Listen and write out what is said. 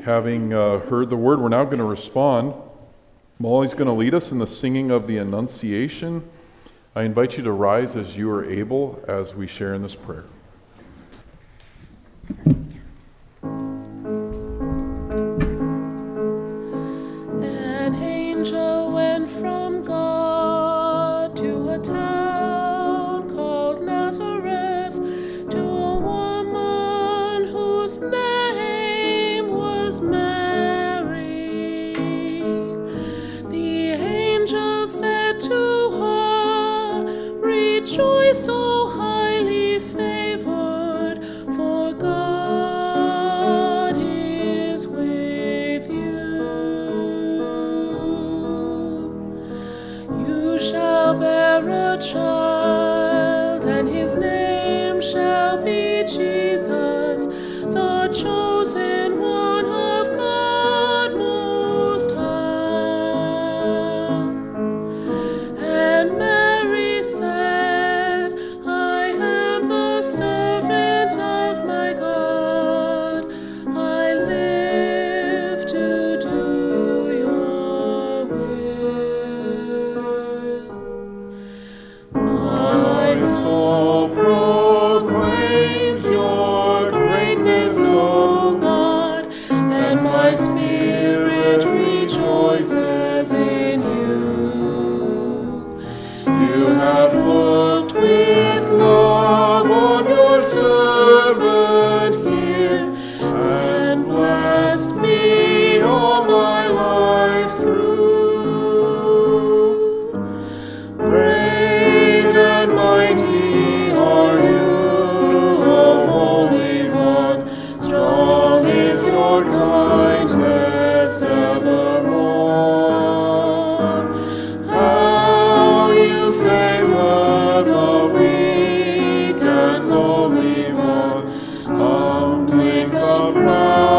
having heard the word, we're now going to respond. Molly's going to lead us in the singing of the Annunciation. I invite you to rise as you are able as we share in this prayer. An angel went from God to a town called Nazareth, to a woman whose name was Mary. The angel said to her, "Rejoice, O highly favored, for God is with you. You shall bear a child, and his name shall be Jesus, the chosen one of God Most High." And Mary said, "I am the servant of my God. I live to do your will." My soul proclaims your greatness, O God, and my spirit rejoices in you. You have looked with love on your servant here, and blessed me all my life through. Great and mighty are you, O Holy One. Strong is your kindness evermore. How you favor the weak and lowly one, humbling the proud.